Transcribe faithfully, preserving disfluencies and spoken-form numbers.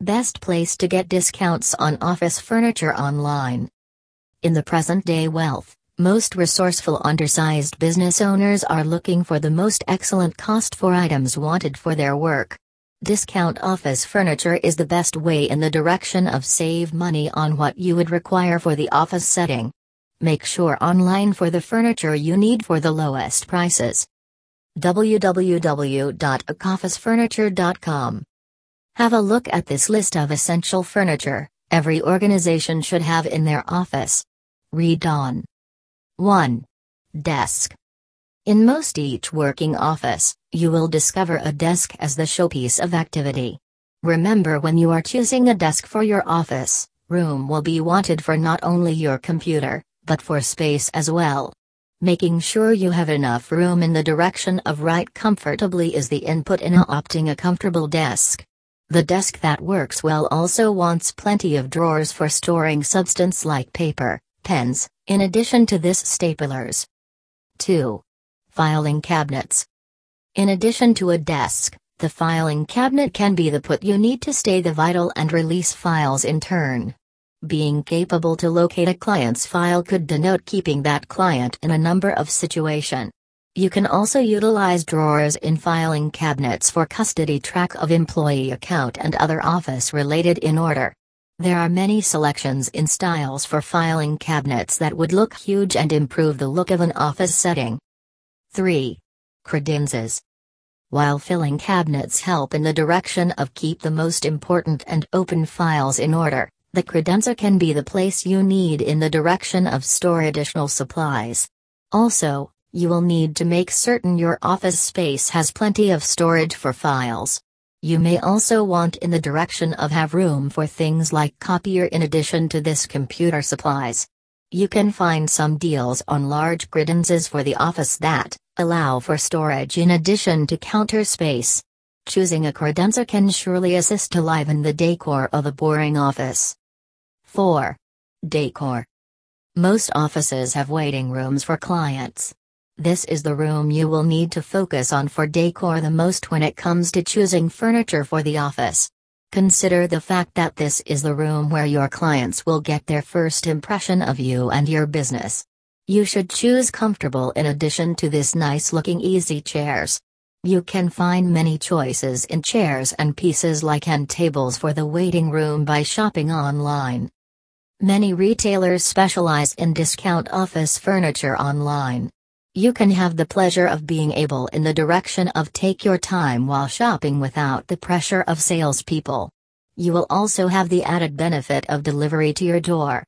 Best place to get discounts on office furniture online. In the present day wealth, most resourceful undersized business owners are looking for the most excellent cost for items wanted for their work. Discount office furniture is the best way in the direction of save money on what you would require for the office setting. Make sure online for the furniture you need for the lowest prices. w w w dot a coffice furniture dot com. Have a look at this list of essential furniture every organization should have in their office. Read on. one. Desk. In most each working office, you will discover a desk as the showpiece of activity. Remember, when you are choosing a desk for your office, room will be wanted for not only your computer, but for space as well. Making sure you have enough room in the direction of right comfortably is the input in opting a comfortable desk. The desk that works well also wants plenty of drawers for storing substance like paper, pens, in addition to this staplers. two. Filing cabinets. In addition to a desk, the filing cabinet can be the put you need to stay the vital and release files in turn. Being capable to locate a client's file could denote keeping that client in a number of situations. You can also utilize drawers in filing cabinets for custody track of employee account and other office-related in order. There are many selections in styles for filing cabinets that would look huge and improve the look of an office setting. three. Credenzas. While filing cabinets help in the direction of keep the most important and open files in order, the credenza can be the place you need in the direction of store additional supplies. Also, you will need to make certain your office space has plenty of storage for files. You may also want in the direction of have room for things like copier in addition to this computer supplies. You can find some deals on large credenzas for the office that allow for storage in addition to counter space. Choosing a credenza can surely assist to liven the decor of a boring office. four. Decor. Most offices have waiting rooms for clients. This is the room you will need to focus on for decor the most when it comes to choosing furniture for the office. Consider the fact that this is the room where your clients will get their first impression of you and your business. You should choose comfortable in addition to this nice-looking easy chairs. You can find many choices in chairs and pieces like end tables for the waiting room by shopping online. Many retailers specialize in discount office furniture online. You can have the pleasure of being able in the direction of take your time while shopping without the pressure of salespeople. You will also have the added benefit of delivery to your door.